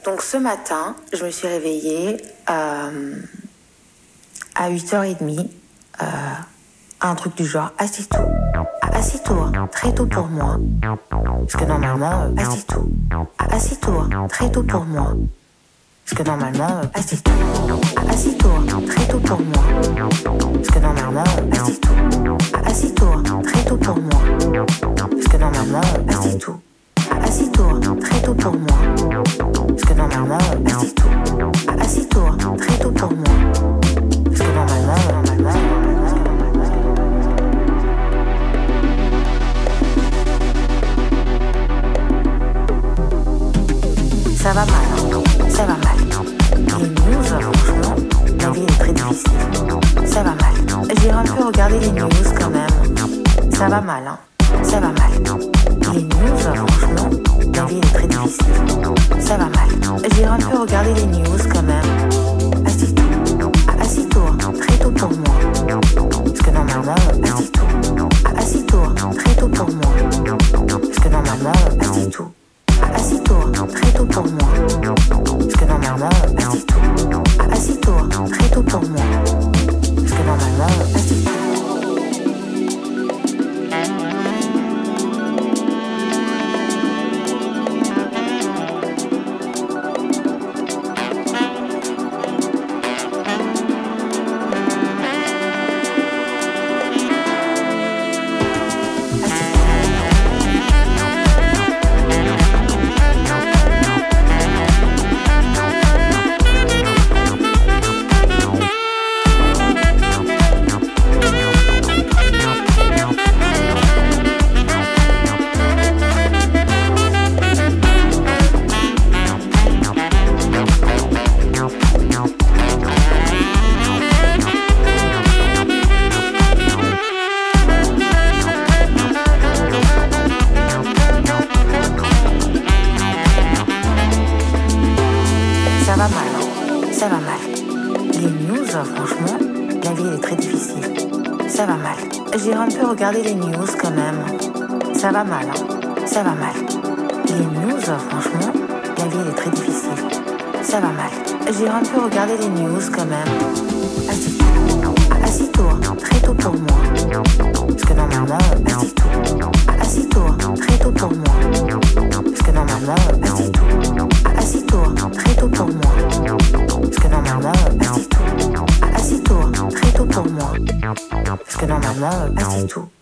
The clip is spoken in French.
Donc ce matin, je me suis réveillée à 8h30, un truc du genre assez tôt. Assez tôt, hein, très tôt pour moi. Parce que normalement, assez tôt. Assez tôt, hein, très tôt pour moi. Parce que normalement, assez tôt. Assez tôt, hein, très tôt pour moi. Parce que normalement, assez tôt. Assez tôt, hein, très tôt pour moi. Parce que normalement, assez tôt. Assez tôt, hein, très tôt pour moi. Parce que normalement, assez tôt. Assez tôt, hein, très tôt pour moi. Parce que normalement. Ça va mal, ça va mal. Les news, franchement, la vie est très difficile. Ça va mal. J'ai un peu regardé les news quand même. Ça va mal, hein. Ça va mal. Les news, franchement, la vie est très difficile. Ça va mal. J'ai un peu regardé les news quand même. Assez tôt, très tôt pour moi. Parce que normalement, assez tôt, très tôt pour moi. Parce que normalement, assez tôt. Assez tôt, très tôt pour moi. Parce que normalement, assez tôt. Assez tôt, très tôt pour moi. Parce que normalement, assez tôt. Ça va mal. Les news, franchement, la vie est très difficile. Ça va mal. J'ai un peu regardé les news quand même. Ça va mal, hein. Ça va mal. Les news, franchement, la vie est très difficile. Ça va mal. J'ai un peu regardé les news quand même. Assez tôt, très tôt pour moi. Parce que normalement, assez tôt, très tôt pour moi. Parce que normalement, assez tôt, très tôt pour moi. Parce que normalement, assez tôt, très tôt pour moi. Parce que normalement, assez tôt.